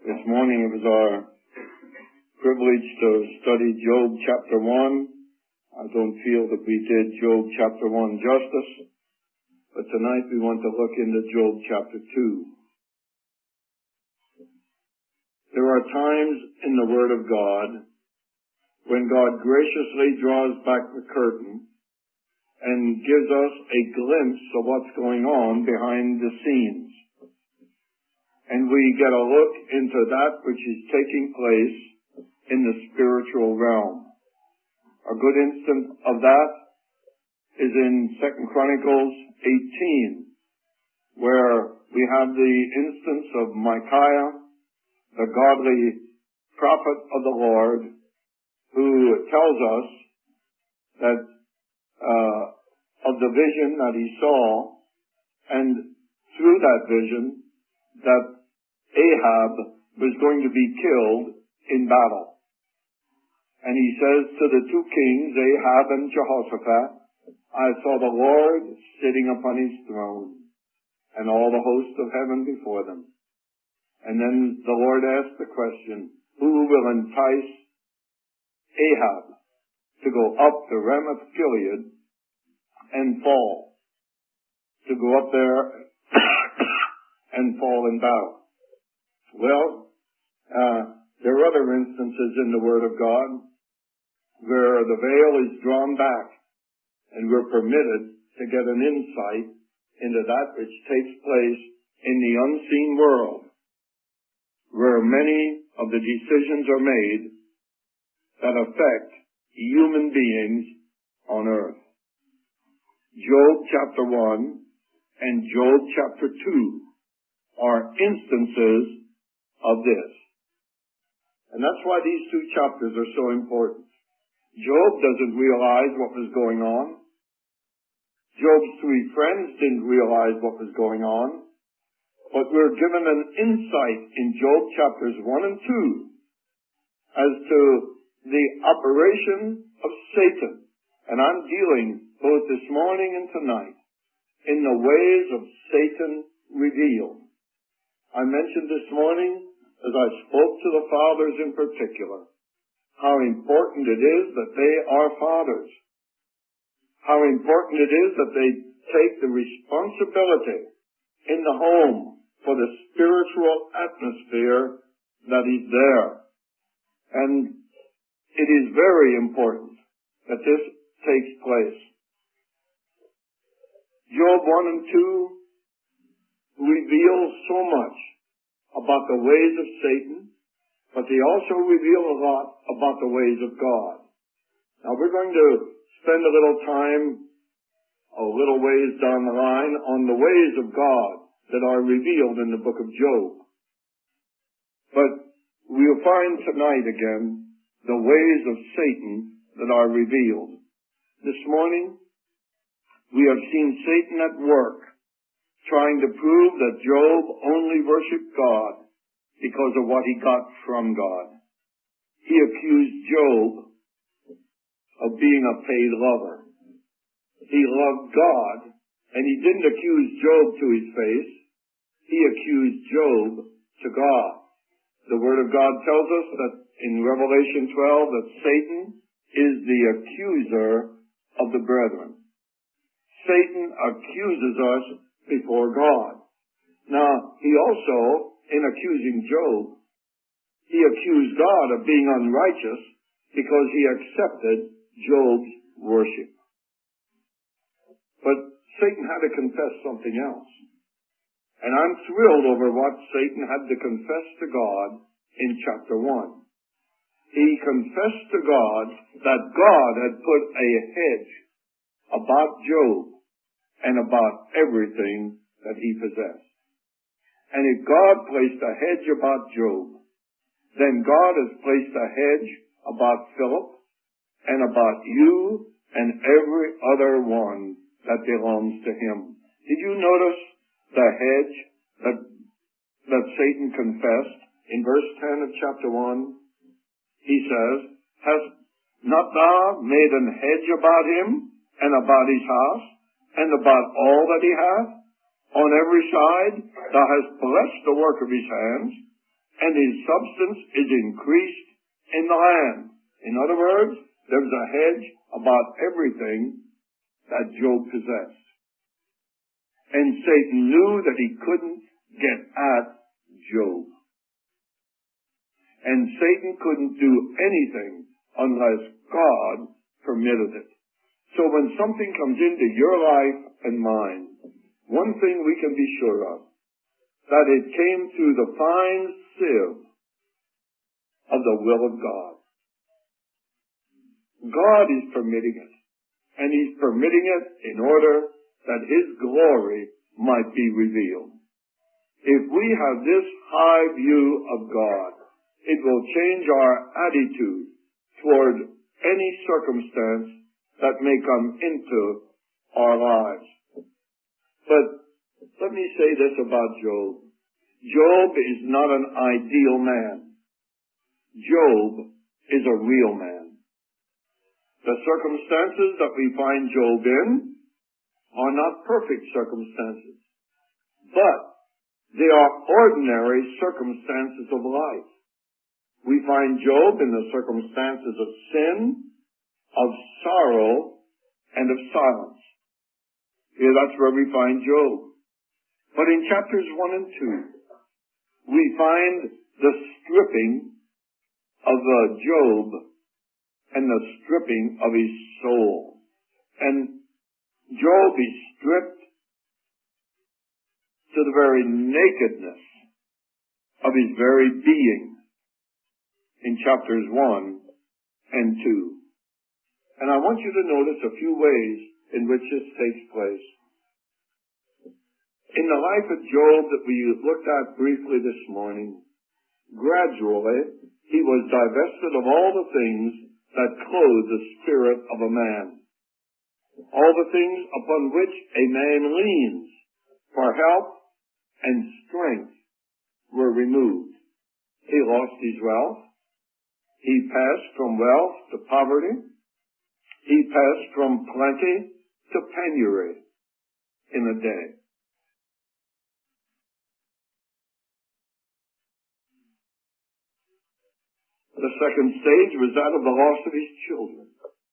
This morning it was our privilege to study Job chapter 1. I don't feel that we did Job chapter 1 justice, but tonight we want to look into Job chapter 2. There are times in the Word of God when God graciously draws back the curtain and gives us a glimpse of what's going on behind the scenes. And we get a look into that which is taking place in the spiritual realm. A good instance of that is in 2 Chronicles 18, where we have the instance of Micaiah, the godly prophet of the Lord, who tells us that of the vision that he saw, and through that vision, that Ahab was going to be killed in battle. And he says to the two kings, Ahab and Jehoshaphat, I saw the Lord sitting upon his throne, and all the hosts of heaven before them. And then the Lord asked the question, who will entice Ahab to go up to Ramoth Gilead and fall? To go up there and fall in battle. Well, there are other instances in the Word of God where the veil is drawn back and we're permitted to get an insight into that which takes place in the unseen world, where many of the decisions are made that affect human beings on earth. Job chapter 1 and Job chapter 2 are instances of this. And that's why these two chapters are so important. Job doesn't realize what was going on. Job's three friends didn't realize what was going on. But we're given an insight in Job chapters 1 and 2 as to the operation of Satan. And I'm dealing both this morning and tonight in the ways of Satan revealed. I mentioned this morning, as I spoke to the fathers in particular, how important it is that they are fathers. How important it is that they take the responsibility in the home for the spiritual atmosphere that is there. And it is very important that this takes place. Job 1 and 2 reveal so much about the ways of Satan, but they also reveal a lot about the ways of God. Now we're going to spend a little time, a little ways down the line, on the ways of God that are revealed in the book of Job. But we'll find tonight again the ways of Satan that are revealed. This morning, we have seen Satan at work, trying to prove that Job only worshiped God because of what he got from God. He accused Job of being a paid lover. He loved God, and he didn't accuse Job to his face. He accused Job to God. The Word of God tells us that in Revelation 12 that Satan is the accuser of the brethren. Satan accuses us before God. Now, he also, in accusing Job, he accused God of being unrighteous because he accepted Job's worship. But Satan had to confess something else. And I'm thrilled over what Satan had to confess to God in chapter 1. He confessed to God that God had put a hedge about Job and about everything that he possessed. And if God placed a hedge about Job, then God has placed a hedge about Philip and about you and every other one that belongs to him. Did you notice the hedge that Satan confessed? In verse 10 of chapter 1, he says, hast not thou made an hedge about him and about his house and about all that he hath? On every side thou hast blessed the work of his hands, and his substance is increased in the land. In other words, there's a hedge about everything that Job possessed. And Satan knew that he couldn't get at Job. And Satan couldn't do anything unless God permitted it. So when something comes into your life and mine, one thing we can be sure of, that it came through the fine sieve of the will of God. God is permitting it. And he's permitting it in order that his glory might be revealed. If we have this high view of God, it will change our attitude toward any circumstance that may come into our lives. But let me say this about Job. Job is not an ideal man. Job is a real man. The circumstances that we find Job in are not perfect circumstances, but they are ordinary circumstances of life. We find Job in the circumstances of sin, of sorrow, and of silence. Yeah, that's where we find Job. But in chapters 1 and 2, we find the stripping of Job and the stripping of his soul. And Job is stripped to the very nakedness of his very being in chapters 1 and 2. And I want you to notice a few ways in which this takes place. In the life of Job that we looked at briefly this morning, gradually he was divested of all the things that clothe the spirit of a man. All the things upon which a man leans for help and strength were removed. He lost his wealth. He passed from wealth to poverty. He passed from plenty to penury in a day. The second stage was that of the loss of his children.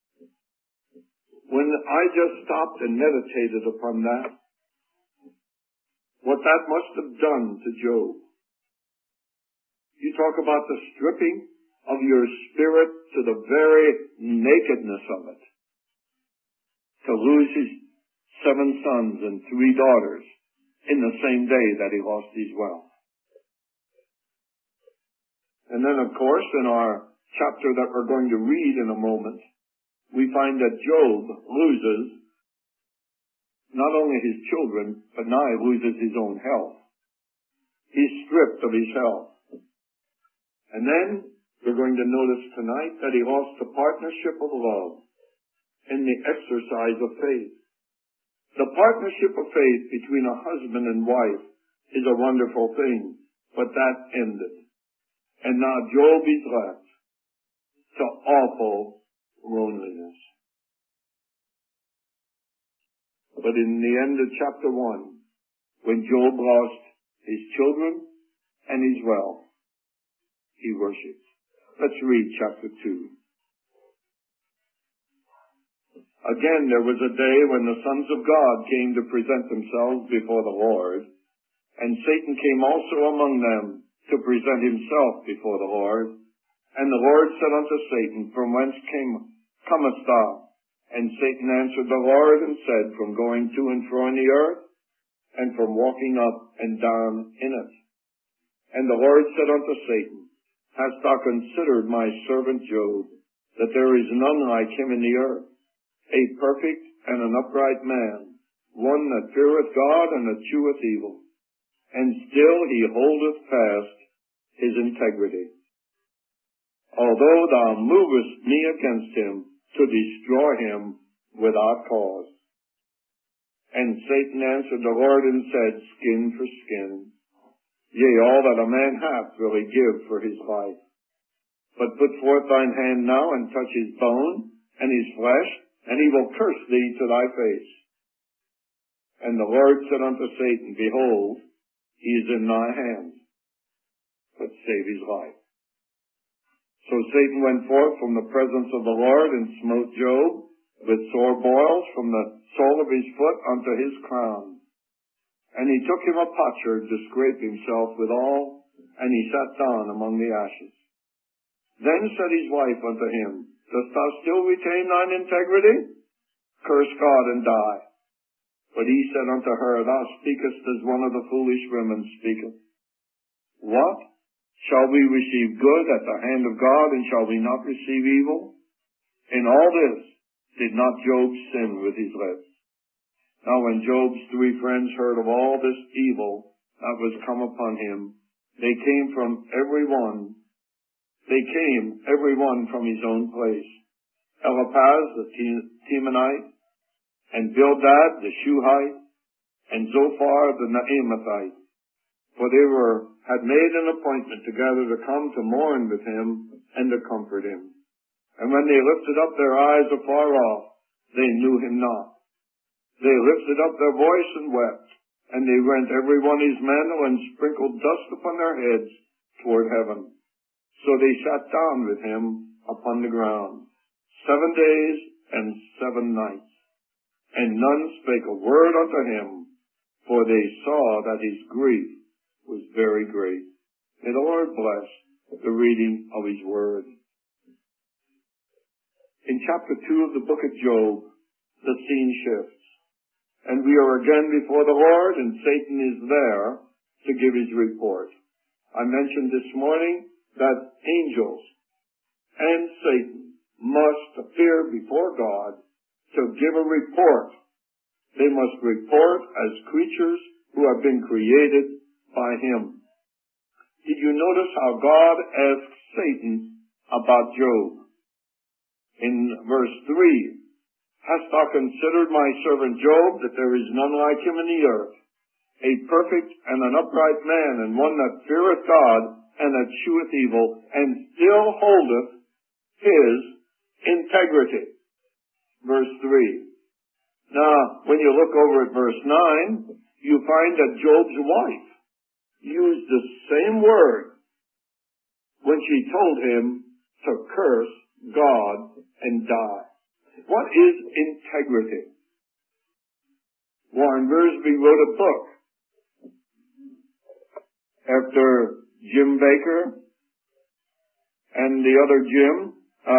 When I just stopped and meditated upon that, what that must have done to Job. You talk about the stripping of your spirit to the very nakedness of it. To lose his 7 sons and 3 daughters in the same day that he lost his wealth. And then, of course, in our chapter that we're going to read in a moment, we find that Job loses not only his children, but now he loses his own health. He's stripped of his health. And then we're going to notice tonight that he lost the partnership of love in the exercise of faith. The partnership of faith between a husband and wife is a wonderful thing, but that ended. And now Job is left to awful loneliness. But in the end of chapter 1, when Job lost his children and his wealth, he worshipped. Let's read chapter 2. Again, there was a day when the sons of God came to present themselves before the Lord, and Satan came also among them to present himself before the Lord. And the Lord said unto Satan, From whence comest thou? And Satan answered the Lord and said, From going to and fro in the earth, and from walking up and down in it. And the Lord said unto Satan, Hast thou considered my servant Job, that there is none like him in the earth, a perfect and an upright man, one that feareth God and escheweth evil, and still he holdeth fast his integrity. Although thou movest me against him to destroy him without cause. And Satan answered the Lord and said, Skin for skin. Yea, all that a man hath will he give for his life. But put forth thine hand now and touch his bone and his flesh, and he will curse thee to thy face. And the Lord said unto Satan, Behold, he is in thy hand. But save his life. So Satan went forth from the presence of the Lord and smote Job with sore boils from the sole of his foot unto his crown. And he took him a potsherd to scrape himself withal, and he sat down among the ashes. Then said his wife unto him, Dost thou still retain thine integrity? Curse God and die. But he said unto her, Thou speakest as one of the foolish women speaketh. What? Shall we receive good at the hand of God, and shall we not receive evil? In all this did not Job sin with his lips. Now when Job's 3 friends heard of all this evil that was come upon him, they came every one from his own place. Eliphaz the Temanite, and Bildad the Shuhite, and Zophar the Naamathite. For they had made an appointment together to come to mourn with him and to comfort him. And when they lifted up their eyes afar off, they knew him not. They lifted up their voice and wept, and they rent every one his mantle and sprinkled dust upon their heads toward heaven. So they sat down with him upon the ground 7 days and 7 nights. And none spake a word unto him, for they saw that his grief was very great. May the Lord bless the reading of his word. In chapter 2 of the book of Job, the scene shifts. And we are again before the Lord, and Satan is there to give his report. I mentioned this morning that angels and Satan must appear before God to give a report. They must report as creatures who have been created by him. Did you notice how God asked Satan about Job? In verse 3, Hast thou considered my servant Job, that there is none like him in the earth, a perfect and an upright man, and one that feareth God, and that sheweth evil, and still holdeth his integrity. Verse 3. Now, when you look over at verse 9, you find that Job's wife used the same word when she told him to curse God and die. What is integrity? Warren Wiersbe wrote a book after Jim Baker and the other Jim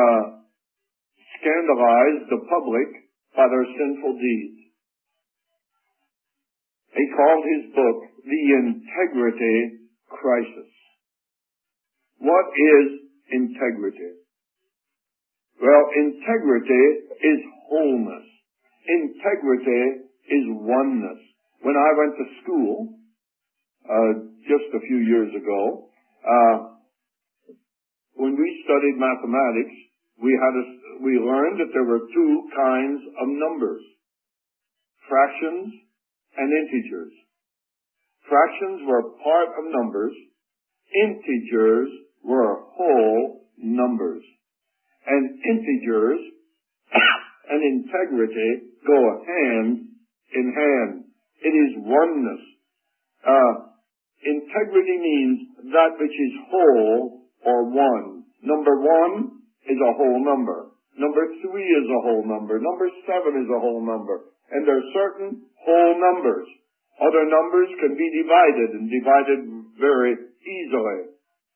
scandalized the public by their sinful deeds. He called his book The Integrity Crisis. What is integrity? Well, integrity is wholeness. Integrity is oneness. When I went to school, just a few years ago, when we studied mathematics, we learned that there were 2 kinds of numbers: fractions and integers. Fractions were part of numbers. Integers were whole numbers. And integers and integrity go hand in hand. It is oneness. Integrity means that which is whole or one. Number 1 is a whole number. Number 3 is a whole number. Number 7 is a whole number. And there are certain whole numbers. Other numbers can be divided, and divided very easily.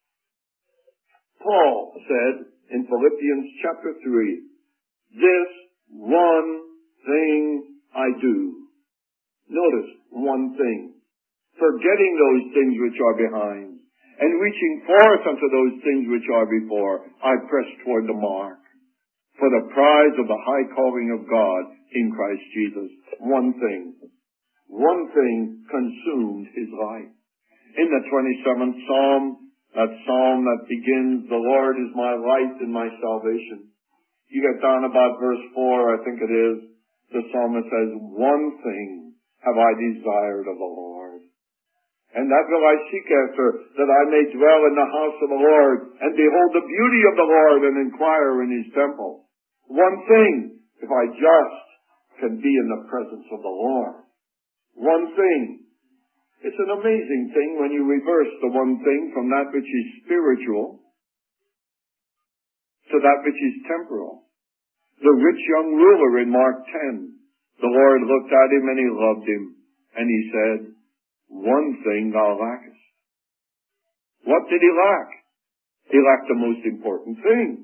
Paul said in Philippians chapter 3, This one thing I do. Notice, one thing. Forgetting those things which are behind, and reaching forth unto those things which are before, I press toward the mark, for the prize of the high calling of God in Christ Jesus. One thing. One thing consumed his life. In the 27th Psalm, that psalm that begins, The Lord is my light and my salvation. You get down about verse 4, I think it is, the psalmist says, One thing have I desired of the Lord, and that will I seek after, that I may dwell in the house of the Lord, and behold the beauty of the Lord, and inquire in his temple. One thing, if I just can be in the presence of the Lord. One thing. It's an amazing thing when you reverse the one thing from that which is spiritual to that which is temporal. The rich young ruler in Mark 10, the Lord looked at him and he loved him, and he said, one thing thou lackest. What did he lack? He lacked the most important thing.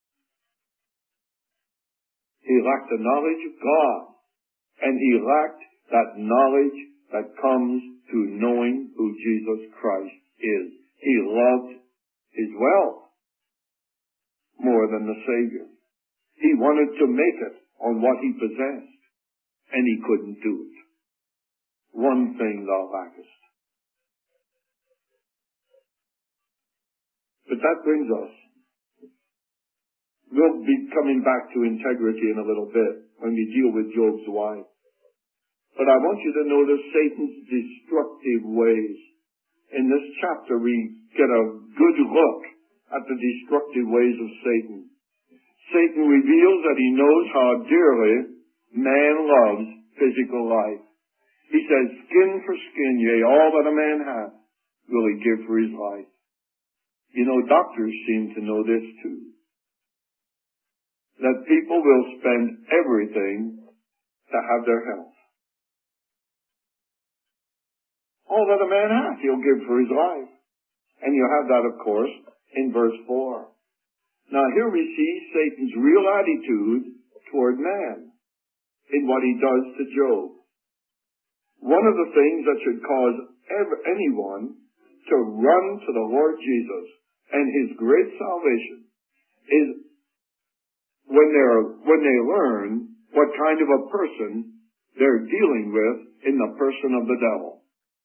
He lacked the knowledge of God, and he lacked that knowledge that comes to knowing who Jesus Christ is. He loved his wealth more than the Savior. He wanted to make it on what he possessed, and he couldn't do it. One thing thou lackest. But that brings us. We'll be coming back to integrity in a little bit when we deal with Job's wife. But I want you to notice Satan's destructive ways. In this chapter, we get a good look at the destructive ways of Satan. Satan reveals that he knows how dearly man loves physical life. He says, skin for skin, yea, all that a man hath will he give for his life. You know, doctors seem to know this too. That people will spend everything to have their health. All that a man hath, he'll give for his life. And you have that, of course, in verse 4. Now here we see Satan's real attitude toward man in what he does to Job. One of the things that should cause anyone to run to the Lord Jesus and his great salvation is when they learn what kind of a person they're dealing with in the person of the devil.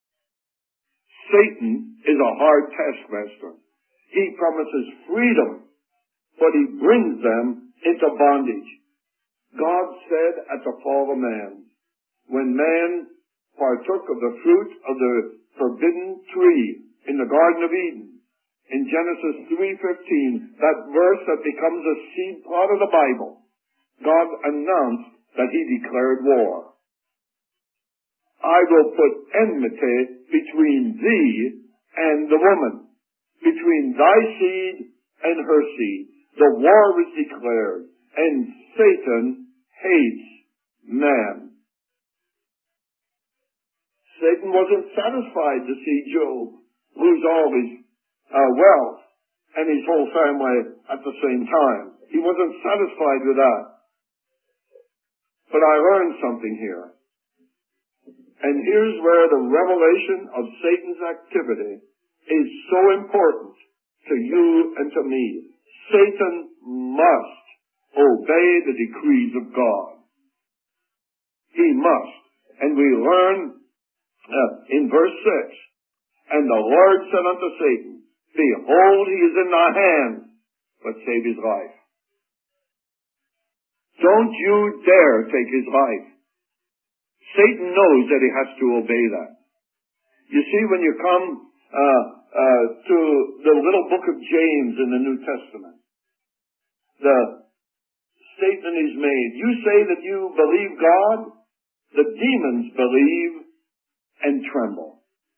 Satan is a hard taskmaster. He promises freedom, but he brings them into bondage. God said at the fall of man, when man partook of the fruit of the forbidden tree in the Garden of Eden, in Genesis 3:15, that verse that becomes a seed plot of the Bible, God announced that he declared war. I will put enmity between thee and the woman, between thy seed and her seed. The war was declared, and Satan hates man. Satan wasn't satisfied to see Job lose all his wealth and his whole family at the same time. He wasn't satisfied with that. But I learned something here. And here's where the revelation of Satan's activity is so important to you and to me. Satan must obey the decrees of God. He must. And we learn in verse 6, and the Lord said unto Satan, behold, he is in thy hand, but save his life. Don't you dare take his life. Satan knows that he has to obey that. You see, when you come to the little book of James in the New Testament, the statement is made, you say that you believe God, the demons believe and tremble.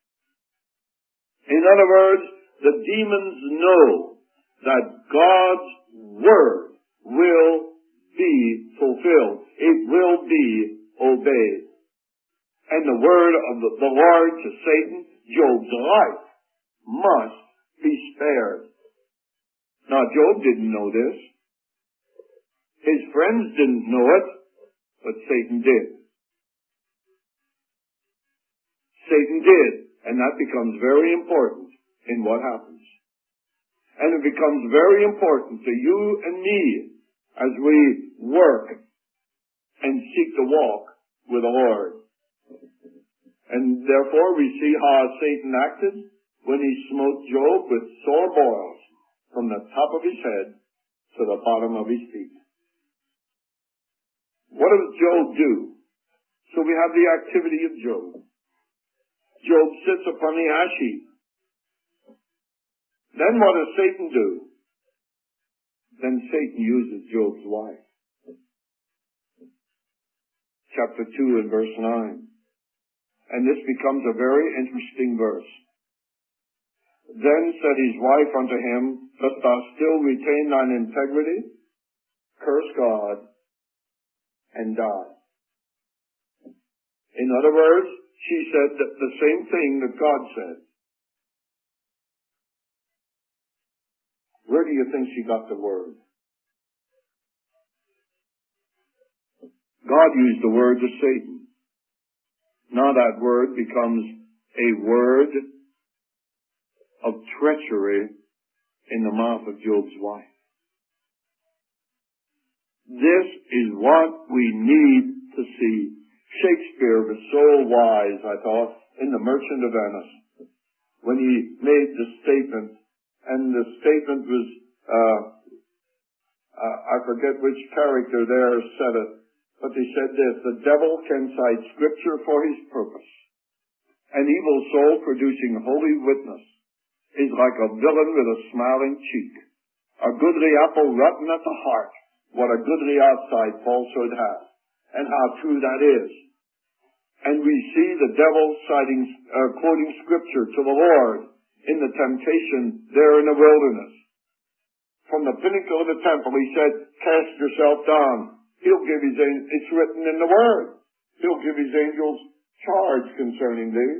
In other words, the demons know that God's word will be fulfilled. It will be obeyed. And the word of the Lord to Satan, Job's life must be spared. Now, Job didn't know this. His friends didn't know it, but Satan did. Satan did, and that becomes very important in what happens. And it becomes very important to you and me as we work and seek to walk with the Lord. And therefore we see how Satan acted when he smote Job with sore boils from the top of his head to the bottom of his feet. What does Job do? So we have the activity of Job. Job sits upon the ash heap. Then what does Satan do? Then Satan uses Job's wife. Chapter 2 and verse 9. And this becomes a very interesting verse. Then said his wife unto him, Dost thou still retain thine integrity? Curse God and die. In other words, she said the same thing that God said. Where do you think she got the word? God used the word to Satan. Now that word becomes a word of treachery in the mouth of Job's wife. This is what we need to see. Shakespeare was so wise, I thought, in The Merchant of Venice, when he made the statement, and the statement was, I forget which character there said it, but he said this: the devil can cite scripture for his purpose. An evil soul producing holy witness is like a villain with a smiling cheek. A goodly apple rotten at the heart, what a goodly outside falsehood has, and how true that is. And we see the devil quoting scripture to the Lord in the temptation there in the wilderness. From the pinnacle of the temple, he said, cast yourself down. He'll give his angels, it's written in the Word, he'll give his angels charge concerning thee.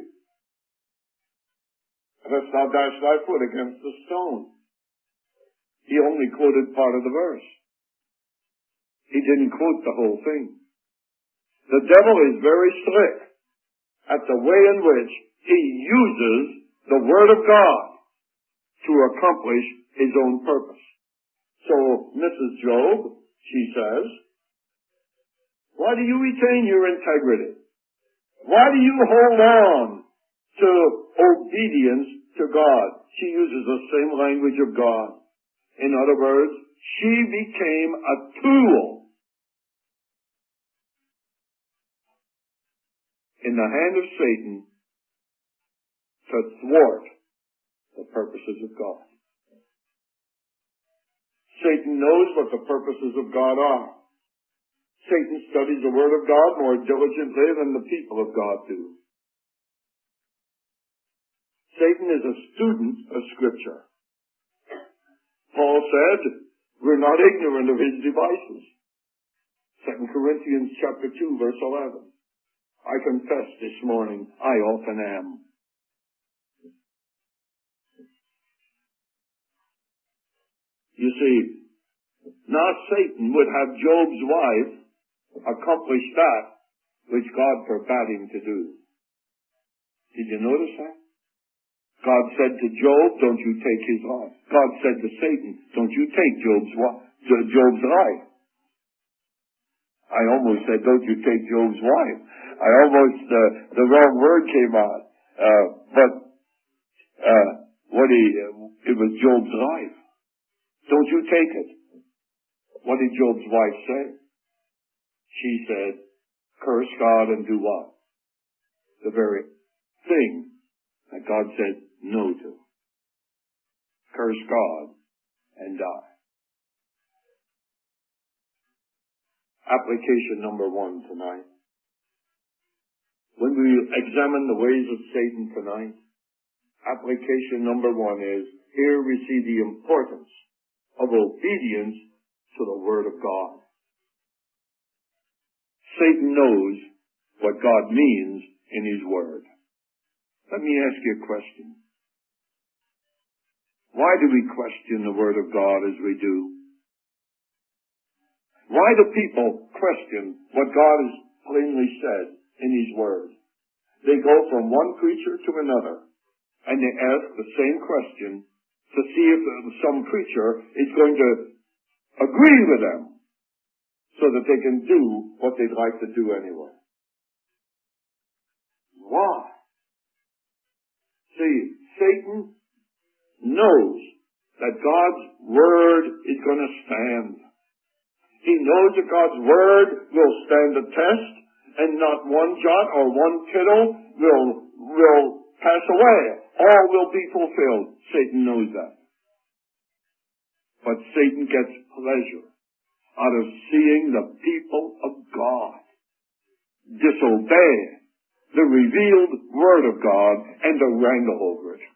Lest thou dash thy foot against the stone. He only quoted part of the verse. He didn't quote the whole thing. The devil is very slick at the way in which he uses the Word of God to accomplish his own purpose. So, Mrs. Job, she says, why do you retain your integrity? Why do you hold on to obedience to God? She uses the same language of God. In other words, she became a tool in the hand of Satan to thwart the purposes of God. Satan knows what the purposes of God are. Satan studies the Word of God more diligently than the people of God do. Satan is a student of Scripture. Paul said, we're not ignorant of his devices. 2 Corinthians chapter 2, verse 11. I confess this morning, I often am. You see, now Satan would have Job's wife accomplish that which God forbade him to do. Did you notice that? God said to Job, don't you take his life. God said to Satan, don't you take Job's life. I almost said, don't you take Job's wife. I almost, the wrong word came out. It was Job's life. Don't you take it. What did Job's wife say? She said, curse God and do what? The very thing that God said no to. Curse God and die. Application number 1 tonight. When we examine the ways of Satan tonight, application number 1 is, here we see the importance of obedience to the Word of God. Satan knows what God means in His Word. Let me ask you a question. Why do we question the Word of God as we do? Why do people question what God has plainly said in His Word? They go from one preacher to another, and they ask the same question to see if some preacher is going to agree with them so that they can do what they'd like to do anyway. Why? See, Satan knows that God's Word is going to stand. He knows that God's Word will stand the test, and not one jot or one tittle will pass away. All will be fulfilled. Satan knows that. But Satan gets pleasure out of seeing the people of God disobey the revealed Word of God and to wrangle over it.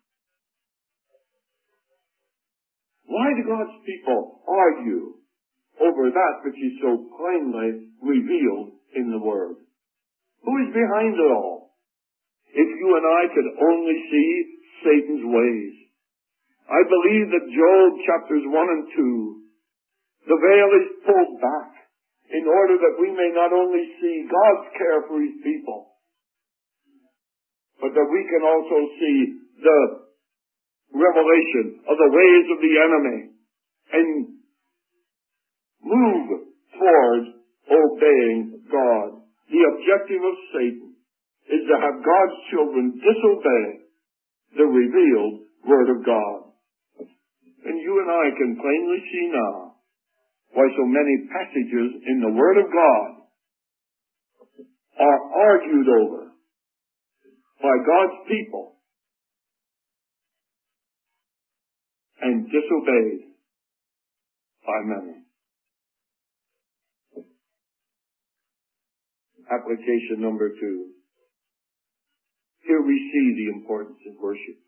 Why do God's people argue over that which is so plainly revealed in the Word? Who is behind it all? If you and I could only see Satan's ways. I believe that Job chapters 1 and 2, the veil is pulled back in order that we may not only see God's care for His people, but that we can also see the revelation of the ways of the enemy and move towards obeying God. The objective of Satan is to have God's children disobey the revealed Word of God. And you and I can plainly see now why so many passages in the Word of God are argued over by God's people and disobeyed by many. Application number 2. Here we see the importance of worship.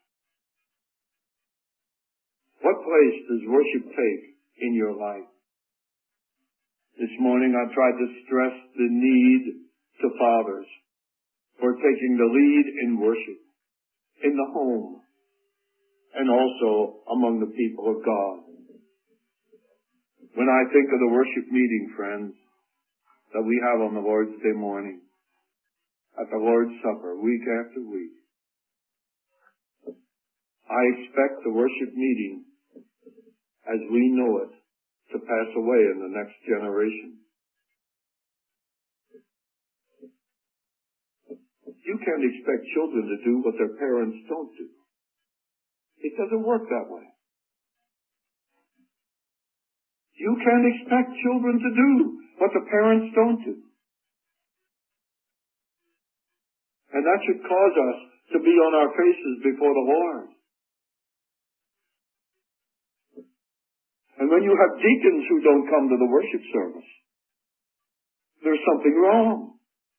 What place does worship take in your life? This morning I tried to stress the need to fathers for taking the lead in worship, in the home, and also among the people of God. When I think of the worship meeting, friends, that we have on the Lord's Day morning, at the Lord's Supper, week after week, I expect the worship meeting, as we know it, to pass away in the next generation. You can't expect children to do what their parents don't do. It doesn't work that way. You can't expect children to do what the parents don't do. And that should cause us to be on our faces before the Lord. And when you have deacons who don't come to the worship service, there's something wrong.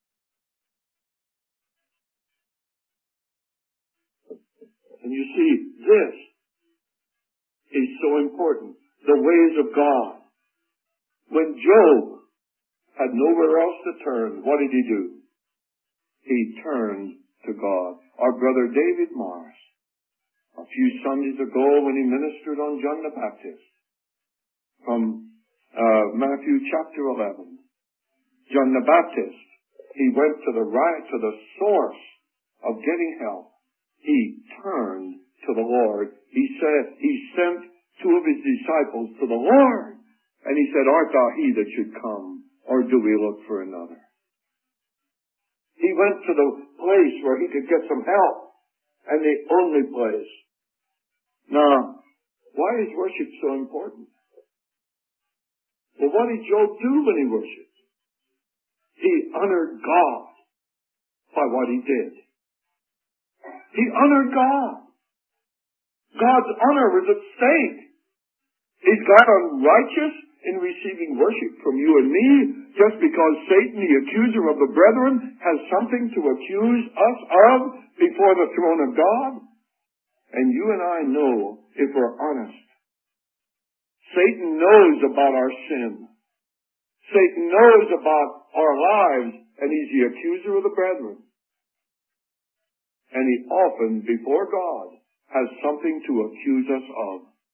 And you see, this is so important. The ways of God. When Job had nowhere else to turn, what did he do? He turned to God. Our brother David Morris, a few Sundays ago when he ministered on John the Baptist, from Matthew chapter 11. John the Baptist, he went to the source of getting help. He turned to the Lord. He said, he sent 2 of his disciples to the Lord. And he said, art thou he that should come, or do we look for another? He went to the place where he could get some help, and the only place. Now, why is worship so important? Well, what did Job do when he worshiped? He honored God by what he did. He honored God. God's honor was at stake. Is God unrighteous in receiving worship from you and me just because Satan, the accuser of the brethren, has something to accuse us of before the throne of God? And you and I know, if we're honest, Satan knows about our sin. Satan knows about our lives, and he's the accuser of the brethren. And he often, before God, has something to accuse us of.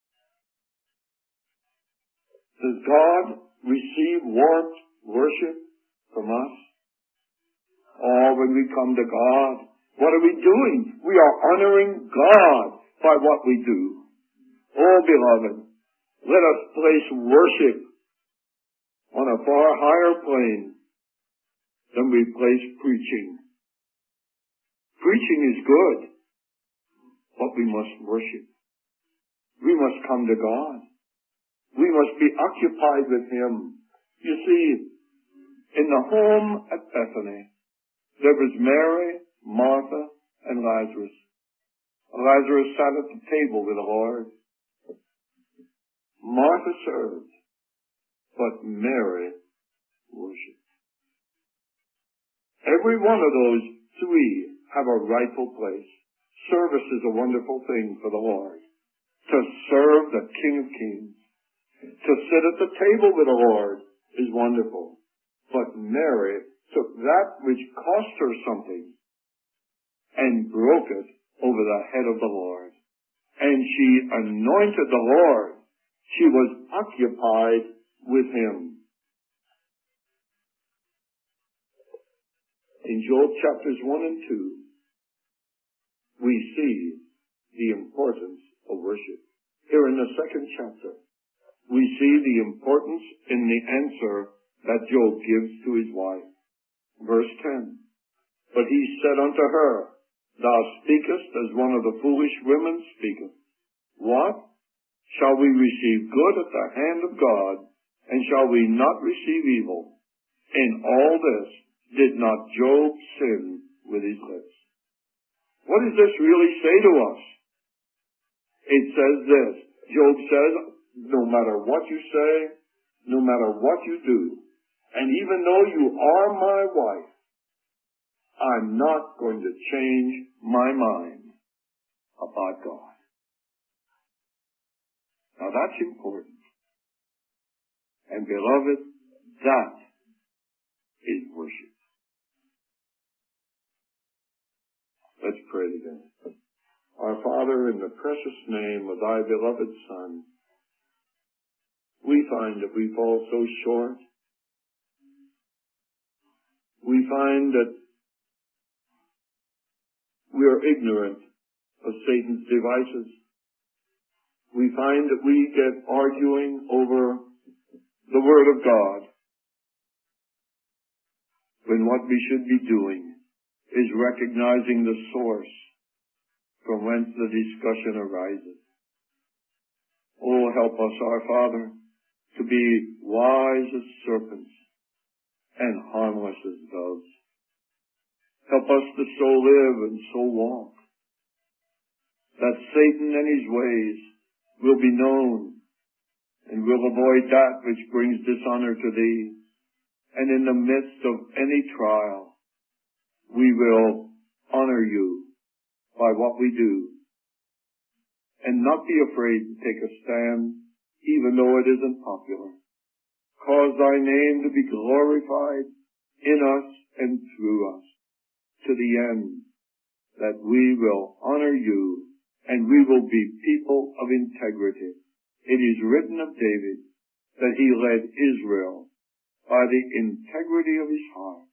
Does God receive warped worship from us? Oh, when we come to God, what are we doing? We are honoring God by what we do. Oh, beloved, let us place worship on a far higher plane than we place preaching. Preaching is good, but we must worship. We must come to God. We must be occupied with Him. You see, in the home at Bethany, there was Mary, Martha, and Lazarus. Lazarus sat at the table with the Lord. Martha served, but Mary worshipped. Every one of those we have a rightful place. Service is a wonderful thing for the Lord. To serve the King of Kings, to sit at the table with the Lord is wonderful. But Mary took that which cost her something and broke it over the head of the Lord. And she anointed the Lord. She was occupied with Him. In Job chapters 1 and 2, we see the importance of worship. Here in the second chapter, we see the importance in the answer that Job gives to his wife. Verse 10, but he said unto her, thou speakest as one of the foolish women speaketh. What? Shall we receive good at the hand of God, and shall we not receive evil? In all this did not Job sin with his lips. What does this really say to us? It says this. Job says, no matter what you say, no matter what you do, and even though you are my wife, I'm not going to change my mind about God. Now that's important. And beloved, that is worship. Let's pray together. Our Father, in the precious name of thy beloved Son, we find that we fall so short. We find that we are ignorant of Satan's devices. We find that we get arguing over the Word of God, when what we should be doing is recognizing the source from whence the discussion arises. Oh, help us, our Father, to be wise as serpents and harmless as doves. Help us to so live and so walk that Satan and his ways will be known, and will avoid that which brings dishonor to thee. And in the midst of any trial, we will honor you by what we do, and not be afraid to take a stand, even though it isn't popular. Cause thy name to be glorified in us and through us, to the end that we will honor you, and we will be people of integrity. It is written of David that he led Israel by the integrity of his heart.